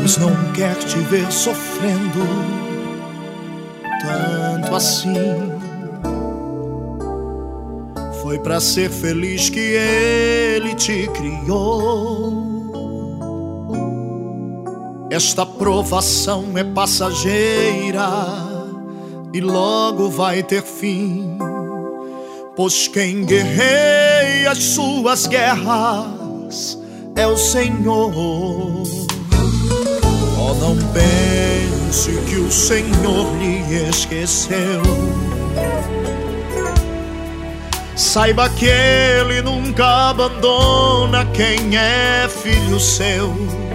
Deus não quer te ver sofrendo tanto assim. Foi pra ser feliz que Ele te criou. Esta provação é passageira e logo vai ter fim, pois quem guerreia as suas guerras é o Senhor. Oh, não pense que o Senhor lhe esqueceu. Saiba que Ele nunca abandona quem é filho seu.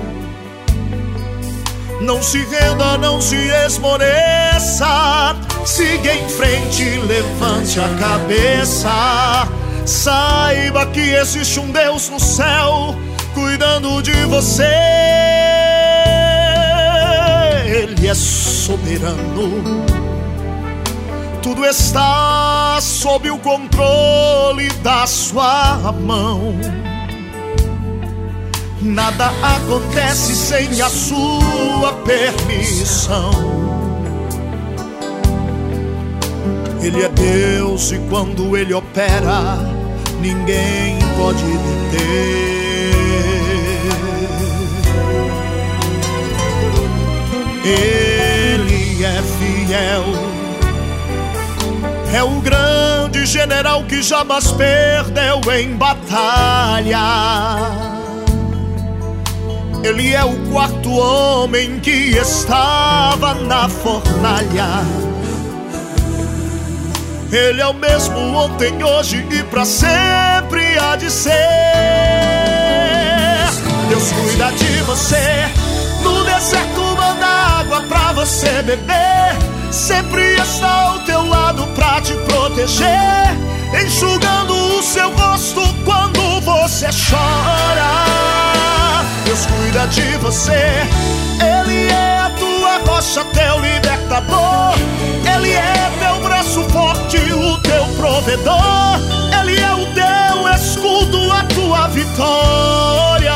Não se renda, não se esmoreça, siga em frente, levante a cabeça. Saiba que existe um Deus no céu cuidando de você. Ele é soberano, tudo está sob o controle da sua mão. Nada acontece sem a sua permissão. Ele é Deus e quando Ele opera, ninguém pode deter. Ele é fiel, é o grande general que jamais perdeu em batalha. Ele é o quarto homem que estava na fornalha. Ele é o mesmo ontem, hoje e pra sempre há de ser. Deus cuida de você, no deserto manda água pra você beber. Sempre está ao teu lado pra te proteger, enxugando o seu rosto quando você chora. Deus cuida de você, Ele é a tua rocha, teu libertador. Ele é teu braço forte, o teu provedor. Ele é o teu escudo, a tua vitória.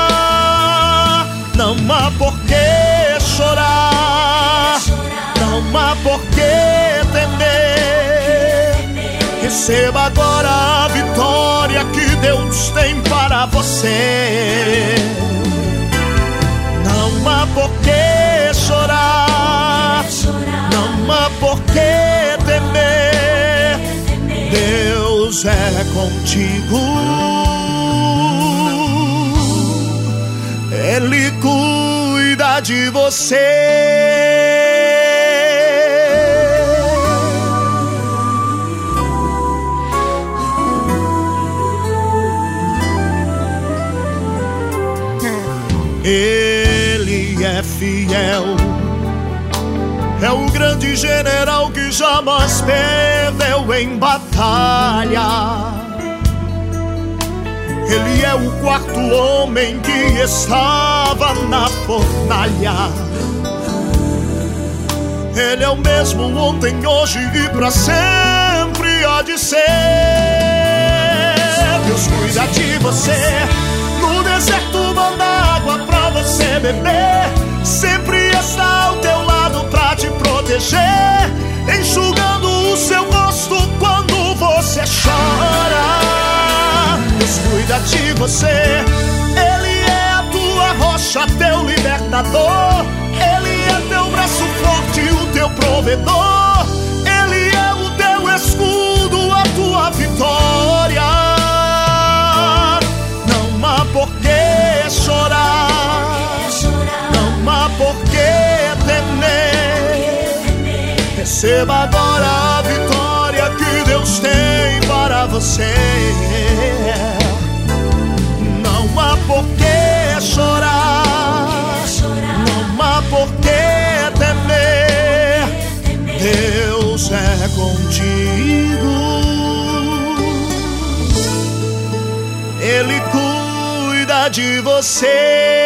Não há por que chorar, não há por que temer. Receba agora a vitória que Deus tem para você. Não há por que chorar, não há por que temer. Deus é contigo, Ele cuida de você. Ele é fiel, é o grande general que jamais perdeu em batalha. Ele é o quarto homem que estava na fornalha. Ele é o mesmo ontem, hoje e pra sempre há de ser. Deus cuida de você, no deserto manda água pra você beber. Sempre está ao teu lado pra te proteger, enxugando o seu rosto quando você chora. Deus cuida de você, Ele é a tua rocha, teu libertador. Ele é teu braço forte, o teu provedor. Ele é o teu escudo, a tua vitória. Não há por que chorar, não há por que temer. Receba agora a vitória que Deus tem para você. Não há por que chorar, não há por que temer. Deus é contigo, Ele cuida de você.